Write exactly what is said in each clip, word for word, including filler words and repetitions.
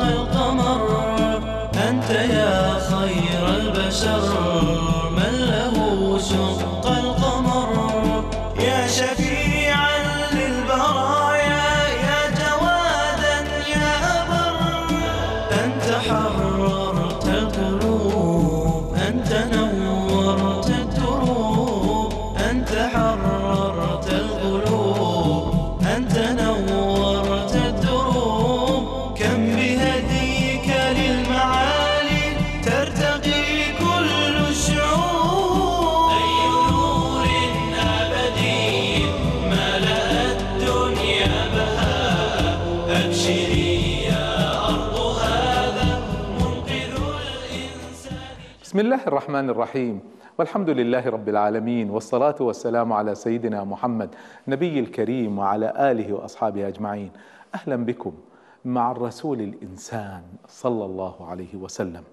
القمر. أنت يا خير البشر من له شق القمر. يا شفيعا للبرايا يا جوادا يا أبر. أنت حررت القلوب أنت نورت الدروب. أنت حررت القلوب أنت نورت الدروب. كم بهديك للمعالي ترتقي كل الشعوب. أي نور أبدي ملأ الدنيا بهاء. أبشري يا أرض هذا منقذ الإنسان. بسم الله الرحمن الرحيم، والحمد لله رب العالمين، والصلاة والسلام على سيدنا محمد نبي الكريم وعلى آله وأصحابه أجمعين. أهلا بكم مع الرسول الإنسان صلى الله عليه وسلم.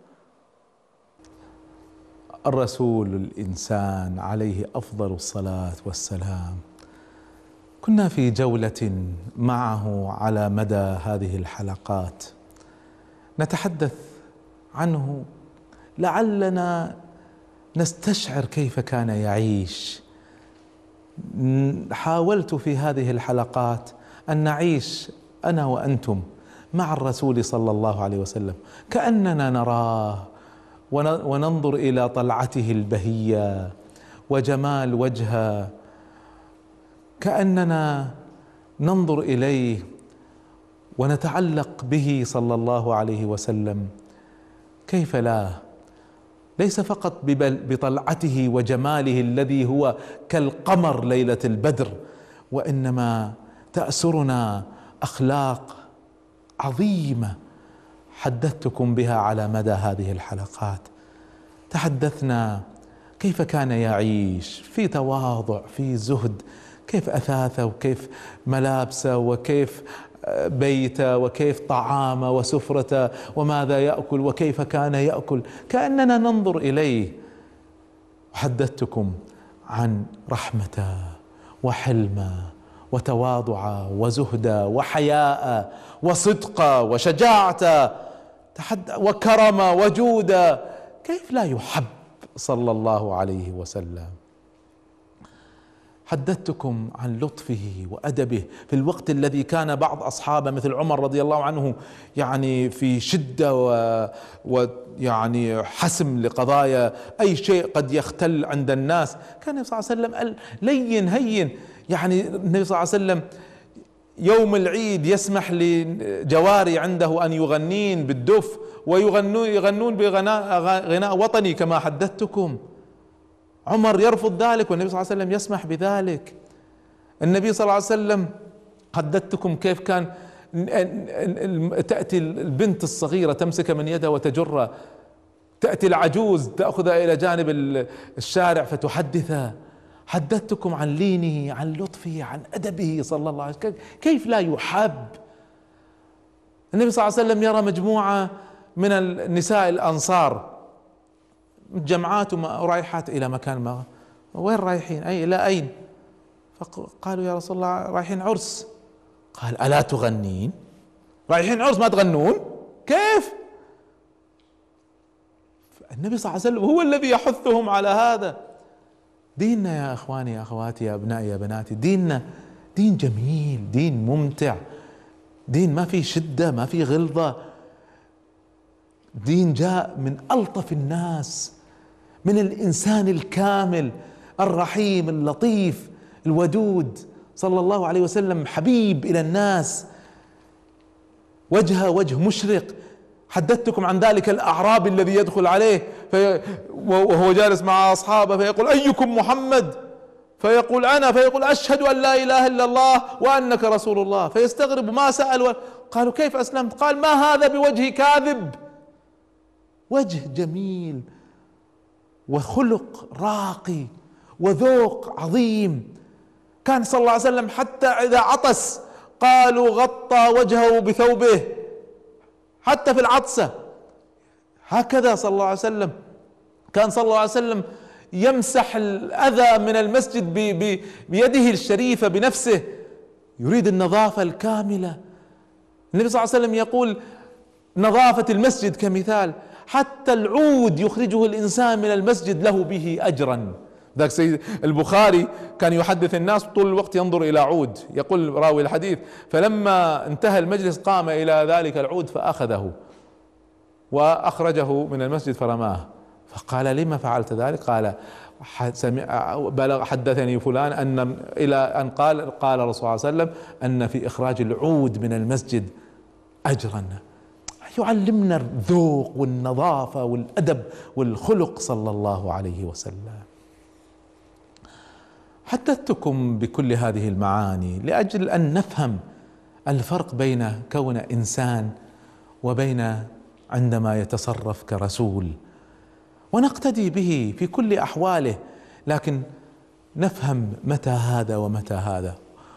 الرسول الإنسان عليه أفضل الصلاة والسلام. كنا في جولة معه على مدى هذه الحلقات نتحدث عنه لعلنا نستشعر كيف كان يعيش. حاولت في هذه الحلقات أن نعيش أنا وأنتم مع الرسول صلى الله عليه وسلم كأننا نراه وننظر إلى طلعته البهية وجمال وجهه، كأننا ننظر إليه ونتعلق به صلى الله عليه وسلم. كيف لا؟ ليس فقط بطلعته وجماله الذي هو كالقمر ليلة البدر، وإنما تأسرنا أخلاق عظيمة حدثتكم بها على مدى هذه الحلقات. تحدثنا كيف كان يعيش في تواضع، في زهد، كيف أثاثه وكيف ملابسه وكيف بيته وكيف طعامه وسفرته وماذا يأكل وكيف كان يأكل، كأننا ننظر إليه. وحدثتكم عن رحمته وحلمه وتواضعه وزهده وحياءه وصدقه وشجاعته وكرمه وجوده. كيف لا يحب صلى الله عليه وسلم؟ حدثتكم عن لطفه وأدبه في الوقت الذي كان بعض أصحابه مثل عمر رضي الله عنه يعني في شدة ويعني حسم لقضايا أي شيء قد يختل عند الناس. كان النبي صلى الله عليه وسلم قال لين هين. يعني النبي صلى الله عليه وسلم يوم العيد يسمح لجواري عنده أن يغنين بالدف ويغنون يغنون بغناء غناء وطني كما حدثتكم. عمر يرفض ذلك والنبي صلى الله عليه وسلم يسمح بذلك. النبي صلى الله عليه وسلم حدثتكم كيف كان تأتي البنت الصغيرة تمسك من يده وتجره، تأتي العجوز تأخذها إلى جانب الشارع فتحدثه. حدثتكم عن لينه، عن لطفه، عن أدبه صلى الله عليه وسلم. كيف لا يحب؟ النبي صلى الله عليه وسلم يرى مجموعة من النساء الأنصار جمعات ورايحات إلى مكان ما. وين رايحين؟ أي إلى أين؟ فقالوا يا رسول الله رايحين عرس. قال ألا تغنين؟ رايحين عرس ما تغنون؟ كيف؟ النبي صلى الله عليه وسلم هو الذي يحثهم على هذا. ديننا يا أخواني يا أخواتي يا أبنائي يا بناتي، ديننا دين جميل، دين ممتع، دين ما في شدة ما في غلظة، دين جاء من ألطف الناس، من الإنسان الكامل الرحيم اللطيف الودود صلى الله عليه وسلم، حبيب إلى الناس، وجهه وجه مشرق. حدثتكم عن ذلك الأعرابي الذي يدخل عليه في وهو جالس مع أصحابه فيقول أيكم محمد؟ فيقول أنا، فيقول أشهد أن لا إله إلا الله وأنك رسول الله. فيستغرب ما سأل. قالوا كيف أسلمت؟ قال ما هذا بوجه كاذب، وجه جميل وخلق راقي وذوق عظيم. كان صلى الله عليه وسلم حتى إذا عطس قالوا غطى وجهه بثوبه، حتى في العطسة هكذا صلى الله عليه وسلم. كان صلى الله عليه وسلم يمسح الأذى من المسجد بيده الشريفة بنفسه، يريد النظافة الكاملة. النبي صلى الله عليه وسلم يقول نظافة المسجد كمثال، حتى العود يخرجه الإنسان من المسجد له به أجرا. ذاك سيد البخاري كان يحدث الناس طول الوقت ينظر إلى عود، يقول راوي الحديث: فلما انتهى المجلس قام إلى ذلك العود فأخذه وأخرجه من المسجد فرماه، فقال: لما فعلت ذلك؟ قال: بلغ حدثني فلان أن إلى أن قال قال الرسول صلى الله عليه وسلم أن في إخراج العود من المسجد أجرا. يعلمنا الذوق والنظافة والأدب والخلق صلى الله عليه وسلم. حدثتكم بكل هذه المعاني لأجل أن نفهم الفرق بين كون إنسان وبين عندما يتصرف كرسول، ونقتدي به في كل أحواله، لكن نفهم متى هذا ومتى هذا.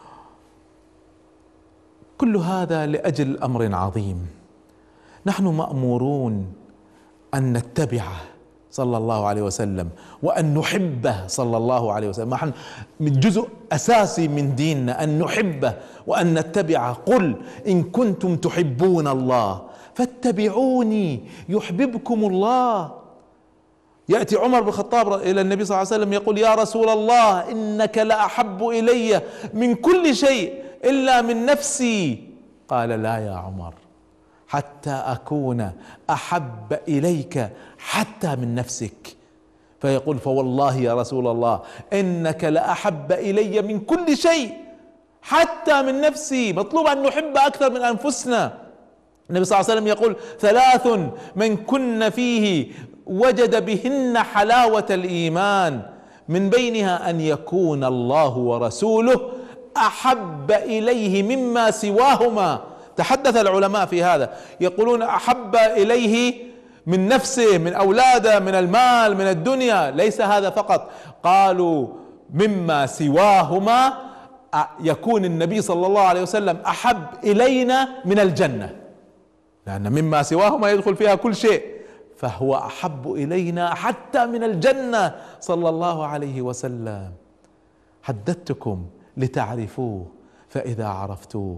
كل هذا لأجل أمر عظيم، نحن مأمورون أن نتبعه صلى الله عليه وسلم وأن نحبه صلى الله عليه وسلم. نحن من جزء أساسي من ديننا أن نحبه وأن نتبعه. قل إن كنتم تحبون الله فاتبعوني يحببكم الله. يأتي عمر بن الخطاب إلى النبي صلى الله عليه وسلم يقول: يا رسول الله إنك لأحب إلي من كل شيء إلا من نفسي. قال: لا يا عمر، حتى أكون أحب إليك حتى من نفسك. فيقول: فوالله يا رسول الله إنك لأحب إلي من كل شيء حتى من نفسي. مطلوب أن نحب أكثر من أنفسنا. النبي صلى الله عليه وسلم يقول: ثلاث من كن فيه وجد بهن حلاوة الإيمان، من بينها أن يكون الله ورسوله أحب إليه مما سواهما. تحدث العلماء في هذا، يقولون أحب إليه من نفسه، من أولاده، من المال، من الدنيا. ليس هذا فقط، قالوا مما سواهما يكون النبي صلى الله عليه وسلم أحب إلينا من الجنة، لأن مما سواهما يدخل فيها كل شيء، فهو أحب إلينا حتى من الجنة صلى الله عليه وسلم. حدثتكم لتعرفوه، فإذا عرفتوه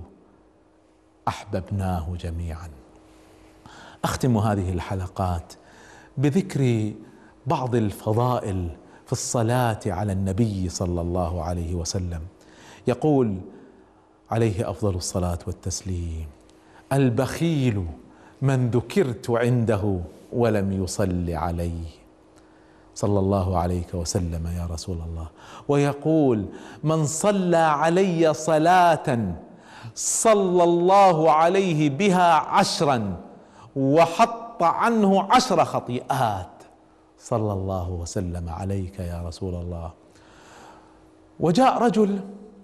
أحببناه جميعا. أختم هذه الحلقات بذكر بعض الفضائل في الصلاة على النبي صلى الله عليه وسلم. يقول عليه أفضل الصلاة والتسليم: البخيل من ذكرت عنده ولم يصل عليه، صلى الله عليك وسلم يا رسول الله. ويقول: من صلى علي صلاة صلى الله عليه بها عشرا وحط عنه عشر خطيئات، صلى الله وسلم عليك يا رسول الله. وجاء رجل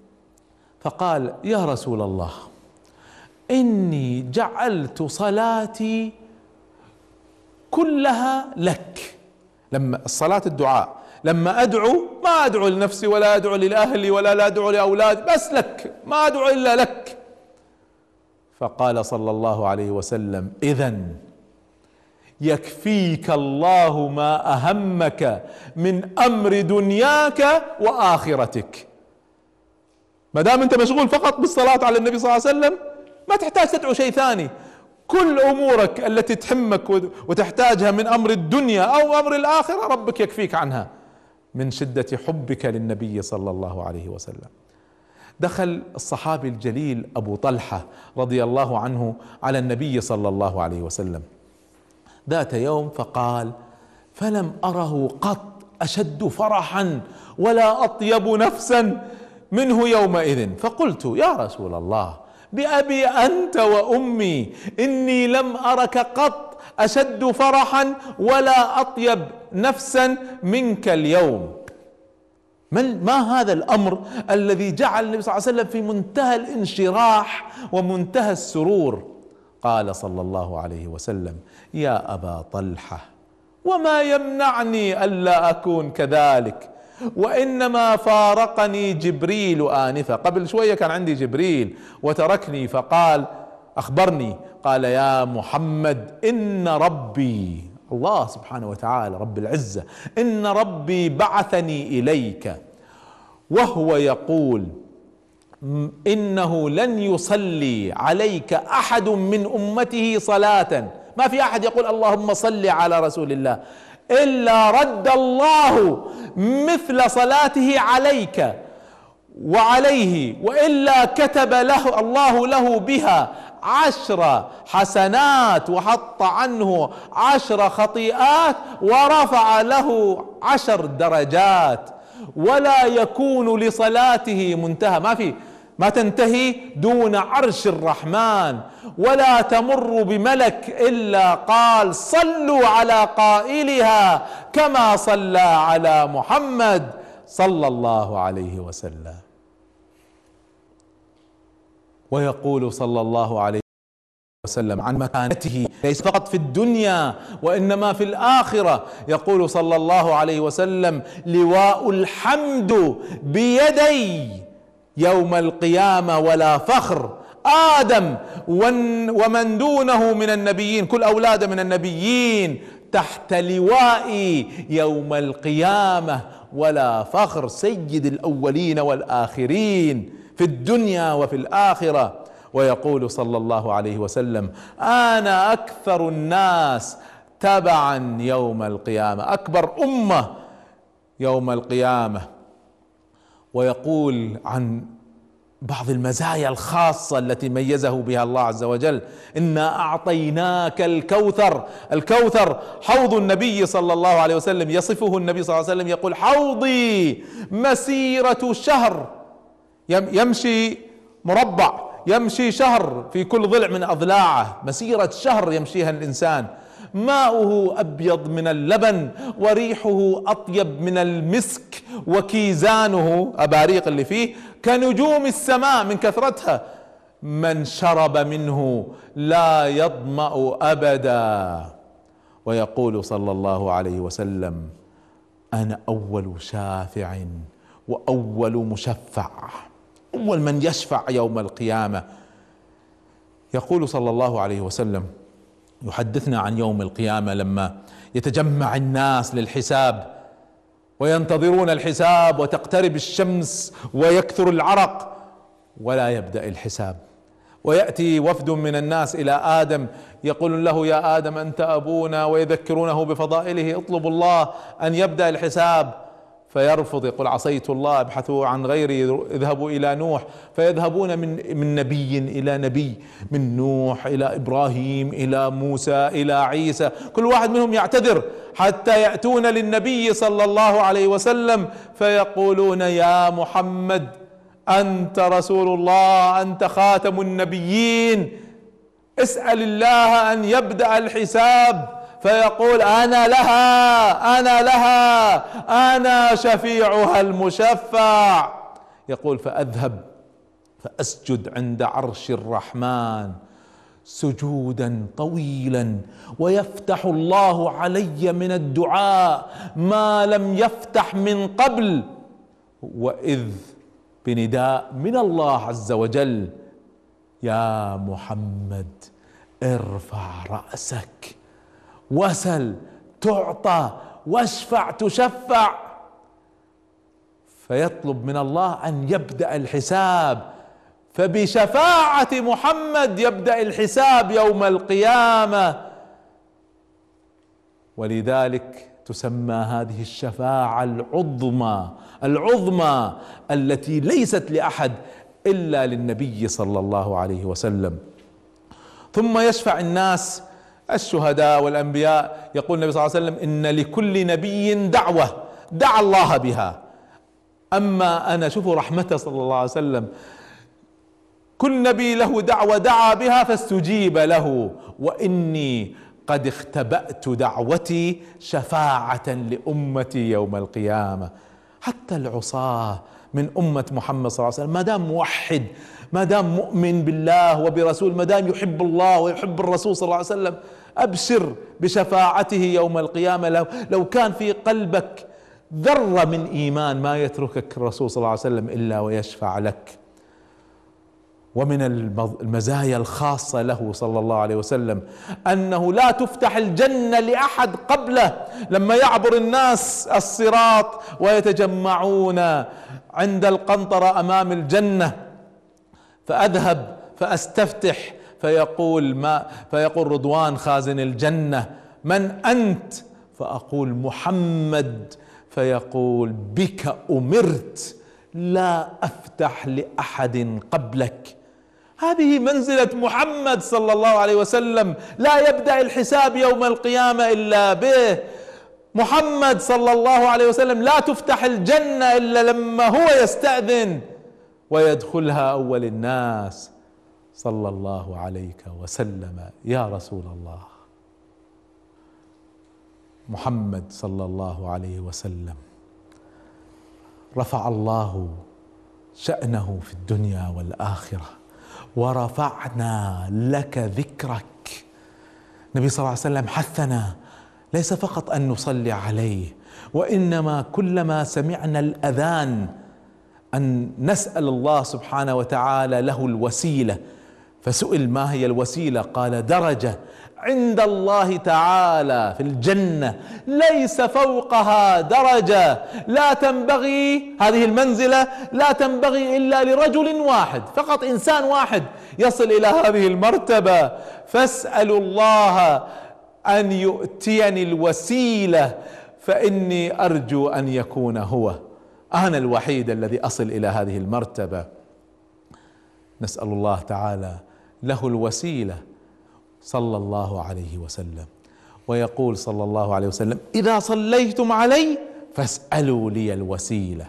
فقال: يا رسول الله إني جعلت صلاتي كلها لك. لما الصلاة الدعاء، لما أدعو ما أدعو لنفسي ولا أدعو لأهلي ولا لا أدعو لأولادي، بس لك، ما أدعو إلا لك. فقال صلى الله عليه وسلم: إذن يكفيك الله ما أهمك من أمر دنياك وآخرتك. ما دام أنت مشغول فقط بالصلاة على النبي صلى الله عليه وسلم ما تحتاج تدعو شيء ثاني. كل أمورك التي تهمك وتحتاجها من أمر الدنيا أو أمر الآخرة ربك يكفيك عنها من شدة حبك للنبي صلى الله عليه وسلم. دخل الصحابي الجليل أبو طلحة رضي الله عنه على النبي صلى الله عليه وسلم ذات يوم فقال: فلم أره قط أشد فرحا ولا أطيب نفسا منه يومئذ. فقلت: يا رسول الله بأبي أنت وأمي إني لم أرك قط أشد فرحا ولا أطيب نفسا منك اليوم. ما هذا الأمر الذي جعل النبي صلى الله عليه وسلم في منتهى الانشراح ومنتهى السرور؟ قال صلى الله عليه وسلم: يا أبا طلحة وما يمنعني ألا أكون كذلك، وإنما فارقني جبريل آنفا. قبل شوية كان عندي جبريل وتركني فقال أخبرني، قال: يا محمد إن ربي، الله سبحانه وتعالى رب العزة، إن ربي بعثني إليك وهو يقول: إنه لن يصلي عليك أحد من أمته صلاة، ما في أحد يقول اللهم صل على رسول الله إلا رد الله مثل صلاته عليك وعليه، وإلا كتب له الله له بها عشر حسنات وحط عنه عشر خطيئات ورفع له عشر درجات، ولا يكون لصلاته منتهى، ما في ما تنتهي دون عرش الرحمن، ولا تمر بملك إلا قال صلوا على قائلها كما صلى على محمد صلى الله عليه وسلم. ويقول صلى الله عليه وسلم عن مكانته ليس فقط في الدنيا وإنما في الآخرة، يقول صلى الله عليه وسلم لواء الحمد بيدي يوم القيامة ولا فخر، آدم ومن دونه من النبيين، كل أولاده من النبيين تحت لوائي يوم القيامة ولا فخر، سيد الأولين والآخرين في الدنيا وفي الآخرة. ويقول صلى الله عليه وسلم أنا أكثر الناس تبعا يوم القيامة، أكبر أمة يوم القيامة. ويقول عن بعض المزايا الخاصة التي ميزه بها الله عز وجل إنا أعطيناك الكوثر. الكوثر حوض النبي صلى الله عليه وسلم، يصفه النبي صلى الله عليه وسلم يقول حوضي مسيرة شهر، يمشي مربع، يمشي شهر في كل ضلع من أضلاعه، مسيرة شهر يمشيها الإنسان، ماؤه أبيض من اللبن وريحه أطيب من المسك، وكيزانه أباريق اللي فيه كنجوم السماء من كثرتها، من شرب منه لا يظمأ أبدا. ويقول صلى الله عليه وسلم أنا أول شافع وأول مشفع، أول من يشفع يوم القيامة. يقول صلى الله عليه وسلم يحدثنا عن يوم القيامة لما يتجمع الناس للحساب وينتظرون الحساب وتقترب الشمس ويكثر العرق ولا يبدأ الحساب، ويأتي وفد من الناس إلى آدم يقول له يا آدم أنت أبونا، ويذكرونه بفضائله، اطلبوا الله أن يبدأ الحساب، فيرفض يقول عصيت الله، ابحثوا عن غيري، اذهبوا إلى نوح، فيذهبون من من نبي إلى نبي، من نوح إلى إبراهيم إلى موسى إلى عيسى، كل واحد منهم يعتذر حتى يأتون للنبي صلى الله عليه وسلم فيقولون يا محمد أنت رسول الله، أنت خاتم النبيين، اسأل الله أن يبدأ الحساب. فيقول أنا لها أنا لها أنا شفيعها المشفع. يقول فأذهب فأسجد عند عرش الرحمن سجودا طويلا، ويفتح الله علي من الدعاء ما لم يفتح من قبل، وإذ بنداء من الله عز وجل يا محمد ارفع رأسك وسل تعطى واشفع تشفع، فيطلب من الله أن يبدأ الحساب، فبشفاعة محمد يبدأ الحساب يوم القيامة. ولذلك تسمى هذه الشفاعة العظمى العظمى التي ليست لأحد إلا للنبي صلى الله عليه وسلم. ثم يشفع الناس الشهداء والأنبياء. يقول النبي صلى الله عليه وسلم إن لكل نبي دعوة دعا الله بها، أما أنا، شوفوا رحمته صلى الله عليه وسلم، كل نبي له دعوة دعا بها فاستجيب له، وإني قد اختبأت دعوتي شفاعة لأمتي يوم القيامة. حتى العصاة من أمة محمد صلى الله عليه وسلم ما دام موحد، ما دام مؤمن بالله وبرسول، ما دام يحب الله ويحب الرسول صلى الله عليه وسلم، أبشر بشفاعته يوم القيامة. لو, لو كان في قلبك ذرة من إيمان ما يتركك الرسول صلى الله عليه وسلم إلا ويشفع لك. ومن المزايا الخاصة له صلى الله عليه وسلم أنه لا تفتح الجنة لأحد قبله. لما يعبر الناس الصراط ويتجمعون عند القنطرة أمام الجنة فأذهب فأستفتح فيقول ما فيقول رضوان خازن الجنة: من أنت؟ فأقول: محمد. فيقول: بك أمرت لا أفتح لأحد قبلك. هذه منزلة محمد صلى الله عليه وسلم، لا يبدأ الحساب يوم القيامة إلا به. محمد صلى الله عليه وسلم لا تفتح الجنة إلا لما هو يستأذن ويدخلها أول الناس. صلى الله عليك وسلم يا رسول الله. محمد صلى الله عليه وسلم رفع الله شأنه في الدنيا والآخرة، ورفعنا لك ذكرك. النبي صلى الله عليه وسلم حثنا ليس فقط أن نصلي عليه، وإنما كلما سمعنا الأذان أن نسأل الله سبحانه وتعالى له الوسيلة. فسئل: ما هي الوسيلة؟ قال: درجة عند الله تعالى في الجنة ليس فوقها درجة، لا تنبغي هذه المنزلة لا تنبغي إلا لرجل واحد فقط، إنسان واحد يصل إلى هذه المرتبة. فاسألوا الله أن يؤتيني الوسيلة فإني أرجو أن يكون هو. أنا الوحيد الذي أصل إلى هذه المرتبة. نسأل الله تعالى له الوسيلة صلى الله عليه وسلم. ويقول صلى الله عليه وسلم: إذا صليتم علي فاسألوا لي الوسيلة،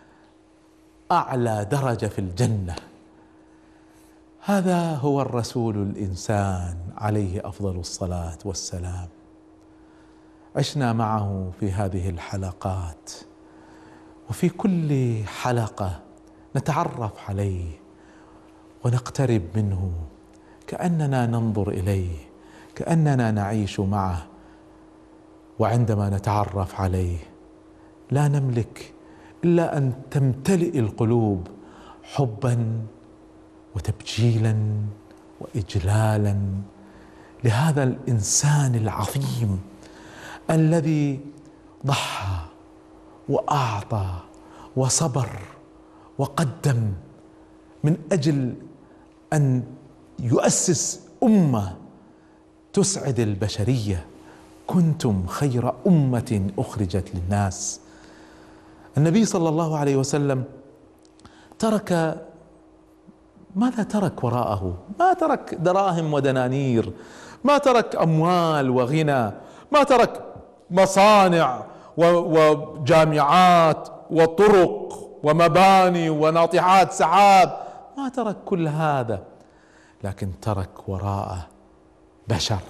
أعلى درجة في الجنة. هذا هو الرسول الإنسان عليه أفضل الصلاة والسلام. عشنا معه في هذه الحلقات، وفي كل حلقة نتعرف عليه ونقترب منه كأننا ننظر إليه، كأننا نعيش معه. وعندما نتعرف عليه لا نملك إلا أن تمتلئ القلوب حبا وتبجيلا وإجلالا لهذا الإنسان العظيم الذي ضحى وأعطى وصبر وقدم من أجل أن يؤسس أمة تسعد البشرية. كنتم خير أمة أخرجت للناس. النبي صلى الله عليه وسلم ترك، ماذا ترك وراءه؟ ما ترك دراهم ودنانير، ما ترك أموال وغنى، ما ترك مصانع وجامعات وطرق ومباني وناطحات سحاب، ما ترك كل هذا، لكن ترك وراءه بشر.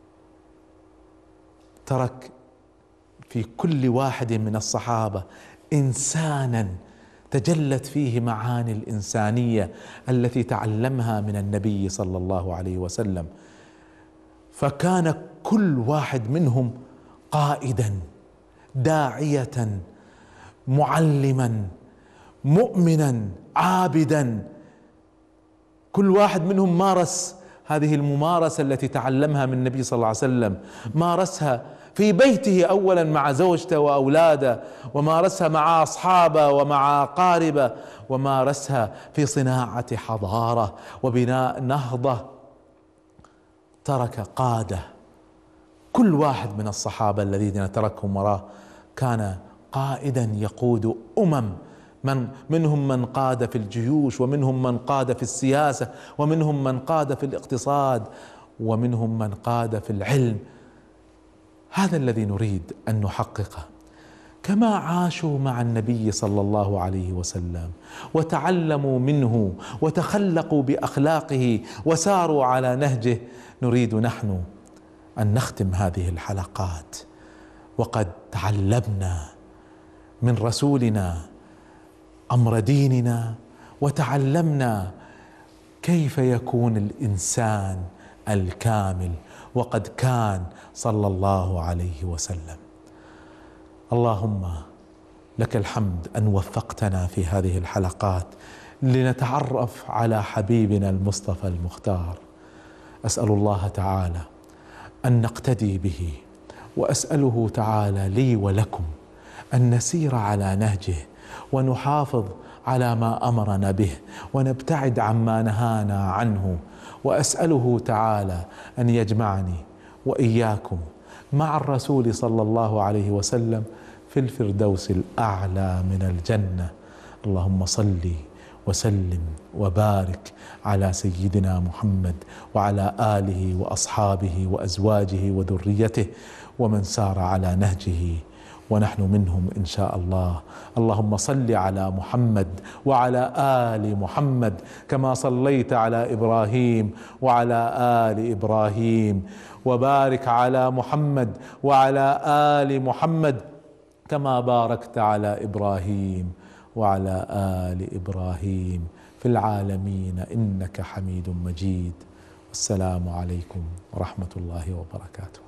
ترك في كل واحد من الصحابة إنسانا تجلت فيه معاني الإنسانية التي تعلمها من النبي صلى الله عليه وسلم. فكان كل واحد منهم قائدا، داعية، معلما، مؤمنا، عابدا. كل واحد منهم مارس هذه الممارسة التي تعلمها من النبي صلى الله عليه وسلم، مارسها في بيته أولا مع زوجته وأولاده، ومارسها مع أصحابه ومع أقاربه، ومارسها في صناعة حضارة وبناء نهضة. ترك قادة، كل واحد من الصحابة الذين تركهم وراه كان قائدا يقود أمم، من منهم من قاد في الجيوش، ومنهم من قاد في السياسة، ومنهم من قاد في الاقتصاد، ومنهم من قاد في العلم. هذا الذي نريد أن نحققه. كما عاشوا مع النبي صلى الله عليه وسلم وتعلموا منه وتخلقوا بأخلاقه وساروا على نهجه، نريد نحن أن نختم هذه الحلقات وقد تعلمنا من رسولنا أمر ديننا، وتعلمنا كيف يكون الإنسان الكامل، وقد كان صلى الله عليه وسلم. اللهم لك الحمد أن وفقتنا في هذه الحلقات لنتعرف على حبيبنا المصطفى المختار. أسأل الله تعالى أن نقتدي به، وأسأله تعالى لي ولكم أن نسير على نهجه ونحافظ على ما أمرنا به ونبتعد عما نهانا عنه. وأسأله تعالى أن يجمعني وإياكم مع الرسول صلى الله عليه وسلم في الفردوس الأعلى من الجنة. اللهم صل وسلم وبارك على سيدنا محمد وعلى آله وأصحابه وأزواجه وذريته ومن سار على نهجه ونحن منهم إن شاء الله. اللهم صل على محمد وعلى آل محمد كما صليت على إبراهيم وعلى آل إبراهيم، وبارك على محمد وعلى آل محمد كما باركت على إبراهيم وعلى آل إبراهيم في العالمين إنك حميد مجيد. والسلام عليكم ورحمة الله وبركاته.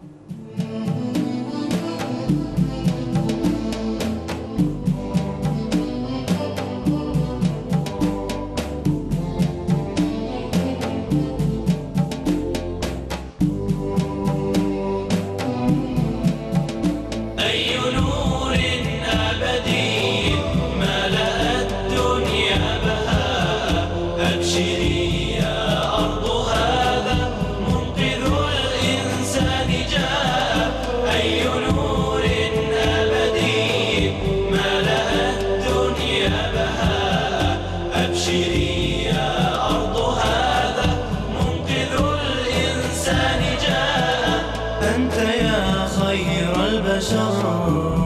أنت يا خير البشر